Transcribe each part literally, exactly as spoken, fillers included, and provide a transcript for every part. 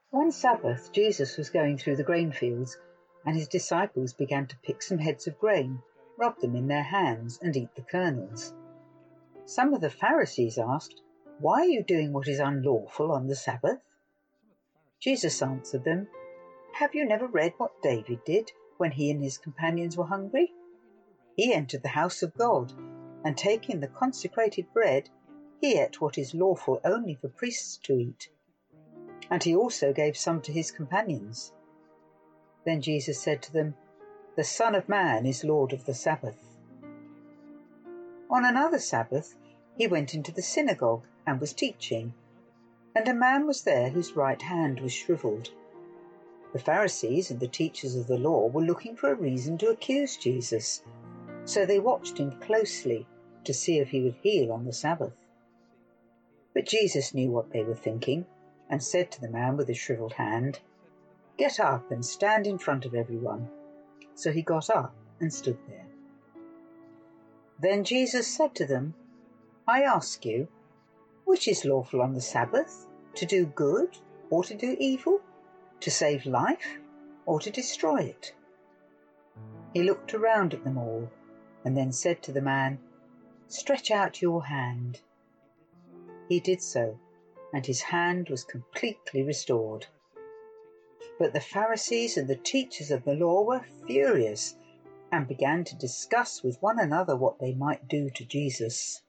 One Sabbath, Jesus was going through the grain fields, and his disciples began to pick some heads of grain, rub them in their hands, and eat the kernels. Some of the Pharisees asked, "Why are you doing what is unlawful on the Sabbath?" Jesus answered them, "Have you never read what David did when he and his companions were hungry? He entered the house of God, and taking the consecrated bread, he ate what is lawful only for priests to eat. And he also gave some to his companions." Then Jesus said to them, "The Son of Man is Lord of the Sabbath." On another Sabbath, he went into the synagogue and was teaching, and a man was there whose right hand was shriveled. The Pharisees and the teachers of the law were looking for a reason to accuse Jesus, so they watched him closely to see if he would heal on the Sabbath. But Jesus knew what they were thinking, and said to the man with the shriveled hand, "Get up and stand in front of everyone." So he got up and stood there. Then Jesus said to them, "I ask you, which is lawful on the Sabbath, to do good or to do evil, to save life or to destroy it?" He looked around at them all and then said to the man, "Stretch out your hand." He did so, and his hand was completely restored. But the Pharisees and the teachers of the law were furious and began to discuss with one another what they might do to Jesus.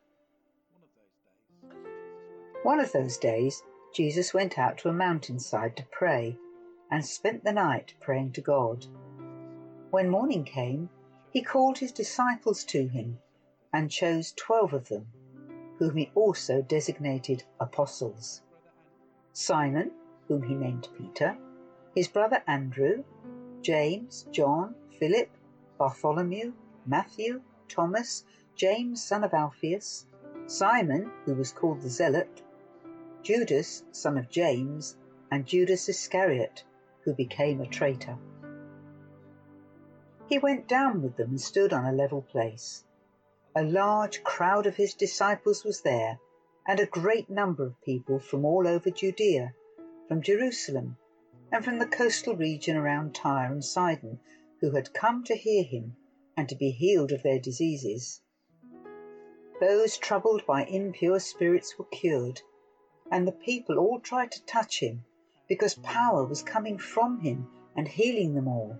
One of those days, Jesus went out to a mountainside to pray and spent the night praying to God. When morning came, he called his disciples to him and chose twelve of them, whom he also designated apostles: Simon, whom he named Peter, his brother Andrew, James, John, Philip, Bartholomew, Matthew, Thomas, James son of Alphaeus, Simon, who was called the Zealot, Judas son of James, and Judas Iscariot, who became a traitor. He went down with them and stood on a level place. A large crowd of his disciples was there, and a great number of people from all over Judea, from Jerusalem, and from the coastal region around Tyre and Sidon, who had come to hear him and to be healed of their diseases. Those troubled by impure spirits were cured, and the people all tried to touch him, because power was coming from him and healing them all.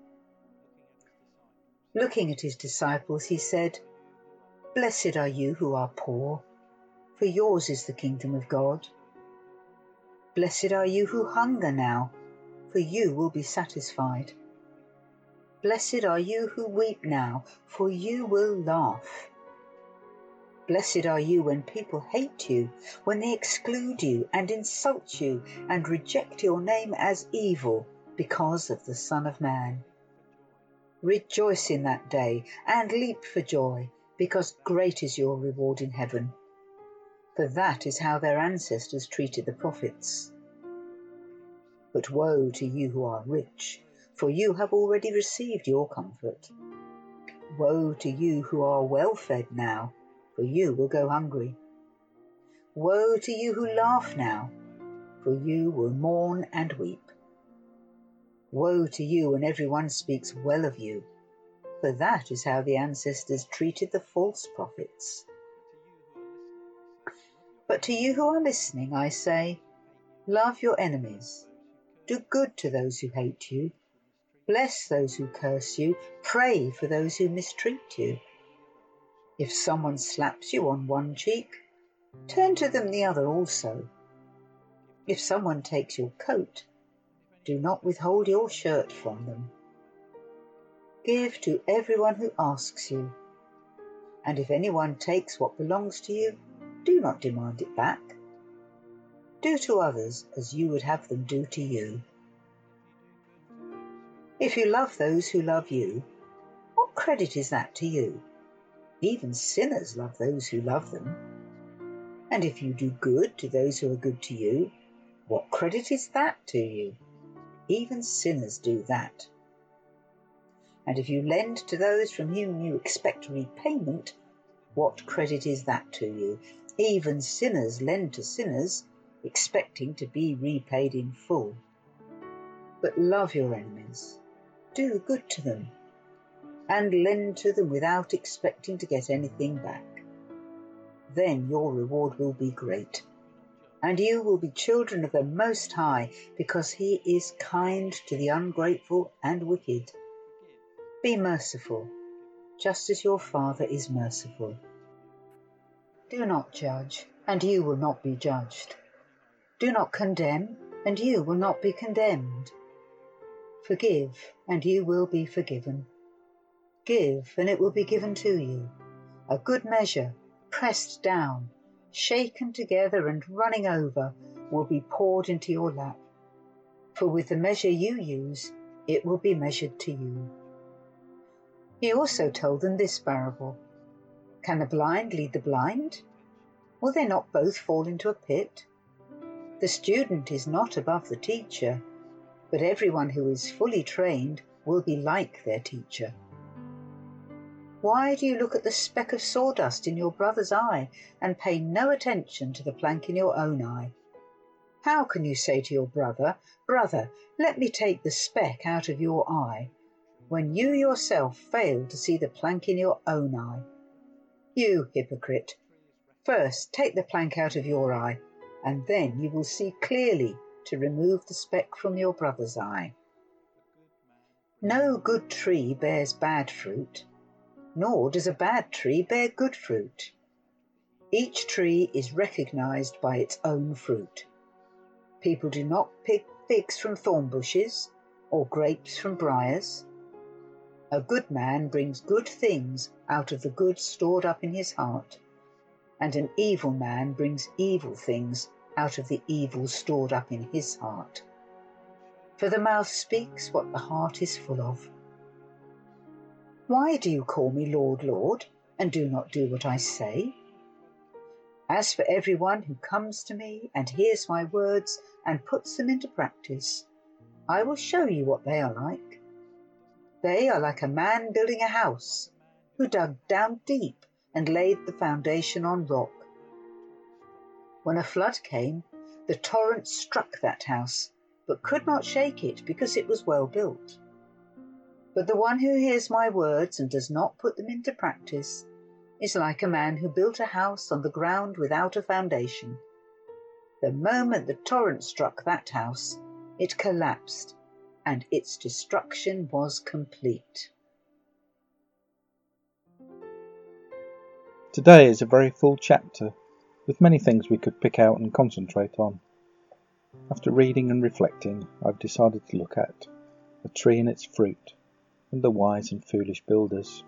Looking at his disciples, he said, "Blessed are you who are poor, for yours is the kingdom of God. Blessed are you who hunger now, for you will be satisfied. Blessed are you who weep now, for you will laugh. Blessed are you when people hate you, when they exclude you and insult you and reject your name as evil because of the Son of Man. Rejoice in that day and leap for joy, because great is your reward in heaven. For that is how their ancestors treated the prophets. But woe to you who are rich, for you have already received your comfort. Woe to you who are well fed now, for you will go hungry. Woe to you who laugh now, for you will mourn and weep. Woe to you when everyone speaks well of you, for that is how the ancestors treated the false prophets. But to you who are listening, I say, love your enemies, do good to those who hate you, bless those who curse you, pray for those who mistreat you. If someone slaps you on one cheek, turn to them the other also. If someone takes your coat, do not withhold your shirt from them. Give to everyone who asks you, and if anyone takes what belongs to you, do not demand it back. Do to others as you would have them do to you. If you love those who love you, what credit is that to you? Even sinners love those who love them. And if you do good to those who are good to you, what credit is that to you? Even sinners do that. And if you lend to those from whom you expect repayment, what credit is that to you? Even sinners lend to sinners, expecting to be repaid in full. But love your enemies, do good to them, and lend to them without expecting to get anything back. Then your reward will be great, and you will be children of the Most High, because He is kind to the ungrateful and wicked. Be merciful, just as your Father is merciful. Do not judge, and you will not be judged. Do not condemn, and you will not be condemned. Forgive, and you will be forgiven. Give, and it will be given to you. A good measure, pressed down, shaken together and running over, will be poured into your lap. For with the measure you use, it will be measured to you. He also told them this parable. Can the blind lead the blind? Will they not both fall into a pit? The student is not above the teacher, but everyone who is fully trained will be like their teacher. Why do you look at the speck of sawdust in your brother's eye and pay no attention to the plank in your own eye? How can you say to your brother, "Brother, let me take the speck out of your eye," when you yourself fail to see the plank in your own eye? You hypocrite! First take the plank out of your eye, and then you will see clearly to remove the speck from your brother's eye. No good tree bears bad fruit, nor does a bad tree bear good fruit. Each tree is recognized by its own fruit. People do not pick figs from thorn bushes, or grapes from briars. A good man brings good things out of the good stored up in his heart, and an evil man brings evil things out of the evil stored up in his heart. For the mouth speaks what the heart is full of. Why do you call me Lord, Lord, and do not do what I say? As for everyone who comes to me and hears my words and puts them into practice, I will show you what they are like. They are like a man building a house, who dug down deep and laid the foundation on rock. When a flood came, the torrent struck that house, but could not shake it because it was well built. But the one who hears my words and does not put them into practice is like a man who built a house on the ground without a foundation. The moment the torrent struck that house, it collapsed, and its destruction was complete. Today is a very full chapter, with many things we could pick out and concentrate on. After reading and reflecting, I've decided to look at a tree and its fruit, and the wise and foolish builders.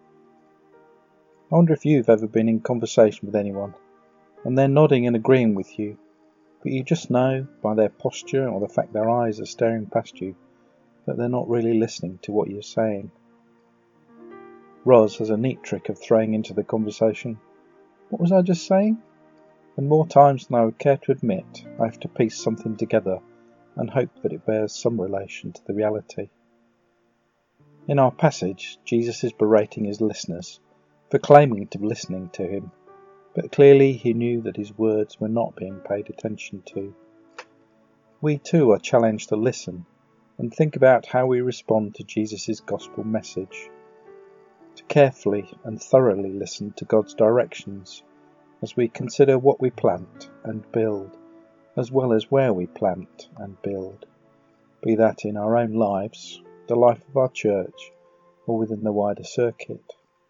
I wonder if you've ever been in conversation with anyone, and they're nodding and agreeing with you, but you just know by their posture or the fact their eyes are staring past you that they're not really listening to what you're saying. Roz has a neat trick of throwing into the conversation, "What was I just saying?" And more times than I would care to admit, I have to piece something together and hope that it bears some relation to the reality. In our passage, Jesus is berating his listeners for claiming to be listening to him, but clearly he knew that his words were not being paid attention to. We too are challenged to listen and think about how we respond to Jesus' gospel message, to carefully and thoroughly listen to God's directions as we consider what we plant and build, as well as where we plant and build, be that in our own lives, the life of our church, or within the wider circuit.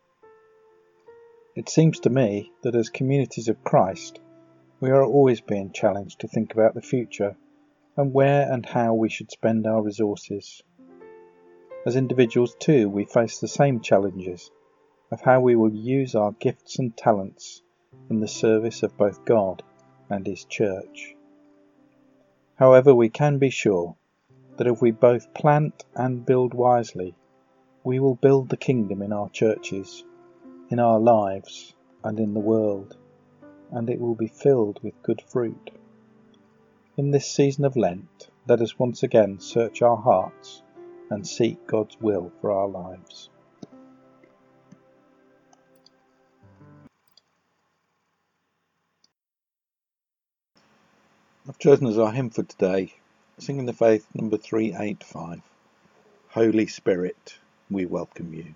It seems to me that as communities of Christ, we are always being challenged to think about the future and where and how we should spend our resources. As individuals too, we face the same challenges of how we will use our gifts and talents in the service of both God and his church. However, we can be sure that if we both plant and build wisely, we will build the kingdom in our churches, in our lives, and in the world, and it will be filled with good fruit. In this season of Lent, let us once again search our hearts and seek God's will for our lives. I've chosen as our hymn for today, Singing the Faith number three eighty-five. Holy Spirit, we welcome you.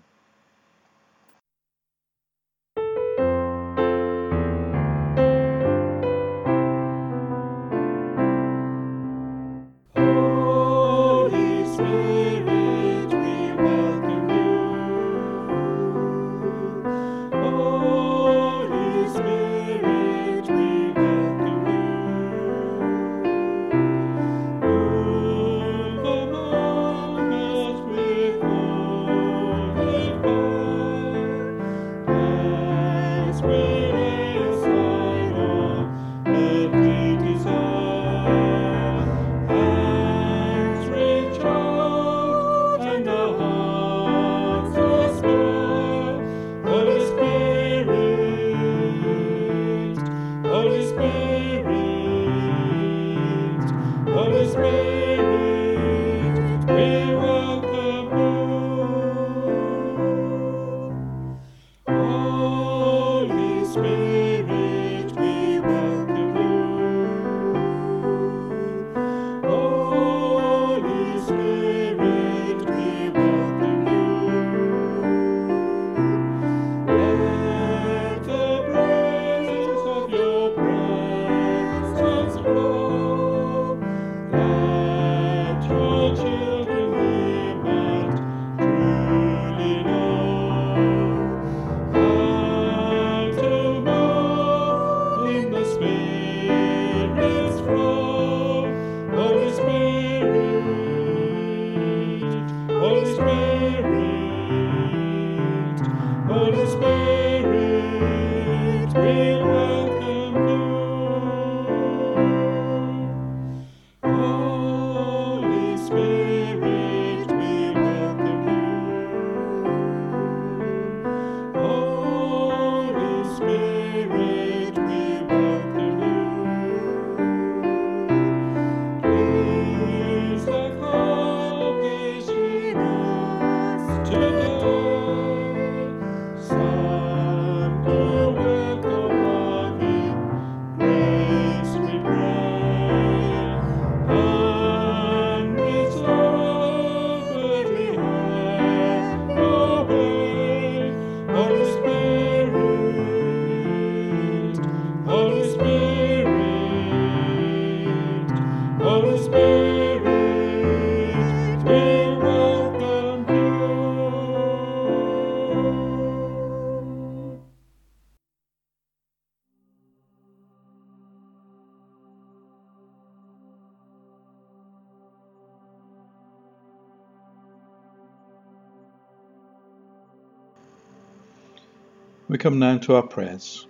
We come now to our prayers.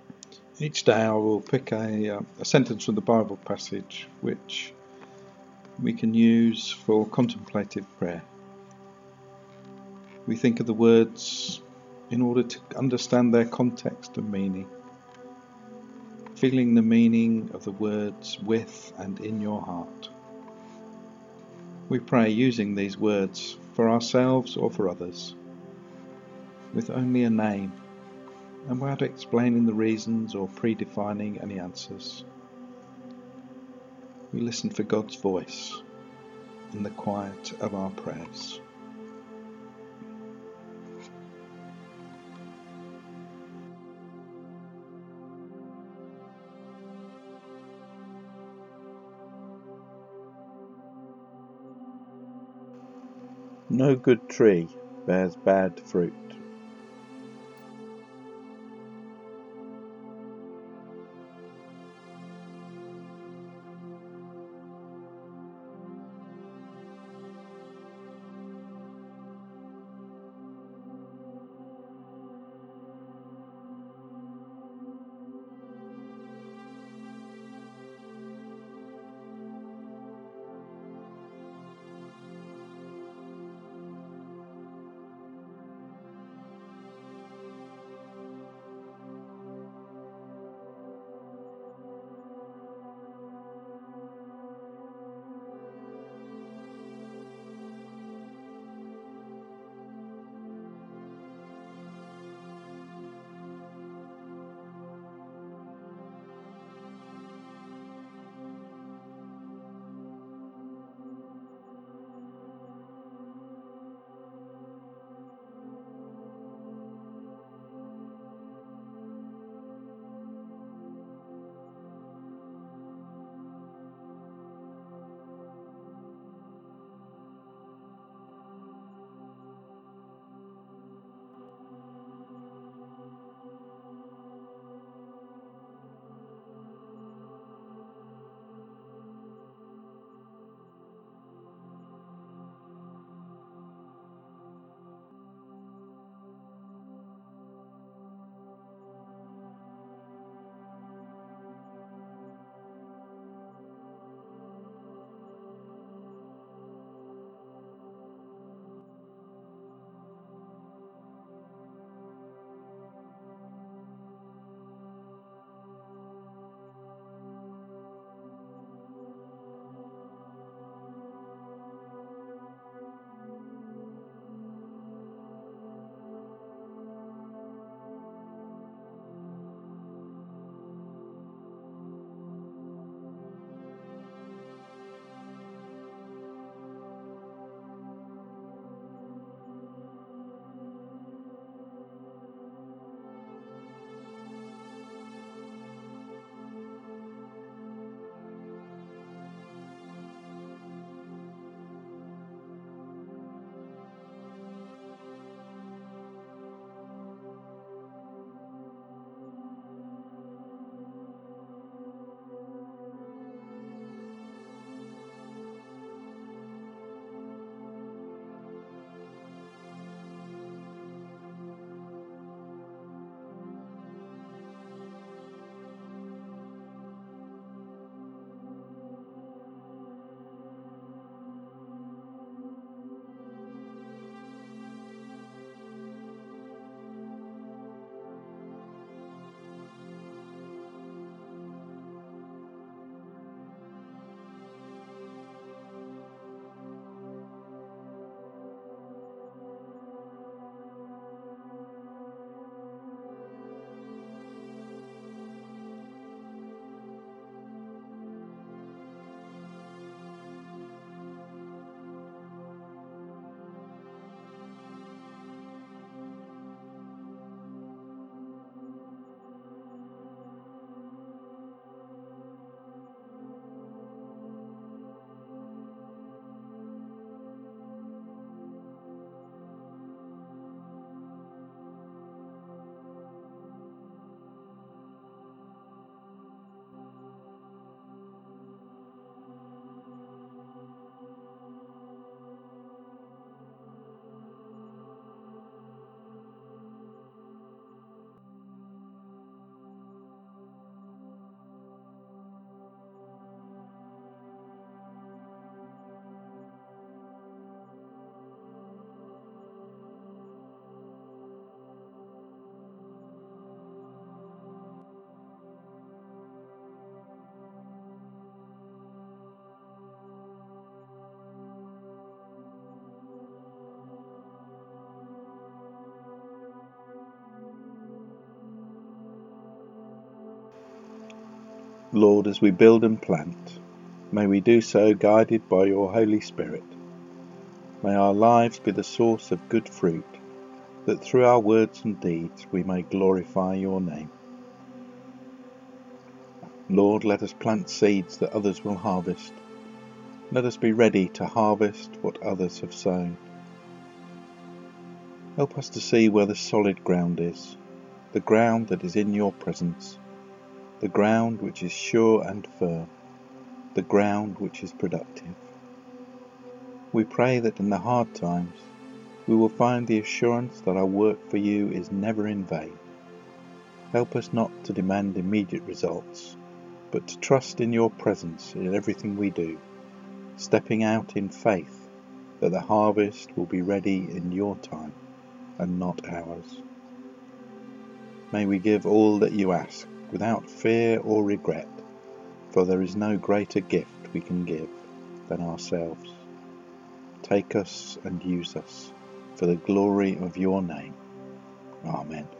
Each day I will pick a, uh, a sentence from the Bible passage which we can use for contemplative prayer. We think of the words in order to understand their context and meaning, feeling the meaning of the words with and in your heart. We pray using these words for ourselves or for others, with only a name, and without explaining the reasons or predefining any answers. We listen for God's voice in the quiet of our prayers. No good tree bears bad fruit. Lord, as we build and plant, may we do so guided by your Holy Spirit. May our lives be the source of good fruit, that through our words and deeds we may glorify your name. Lord, let us plant seeds that others will harvest. Let us be ready to harvest what others have sown. Help us to see where the solid ground is, the ground that is in your presence, the ground which is sure and firm, the ground which is productive. We pray that in the hard times we will find the assurance that our work for you is never in vain. Help us not to demand immediate results, but to trust in your presence in everything we do, stepping out in faith that the harvest will be ready in your time and not ours. May we give all that you ask without fear or regret, for there is no greater gift we can give than ourselves. Take us and use us for the glory of your name. Amen.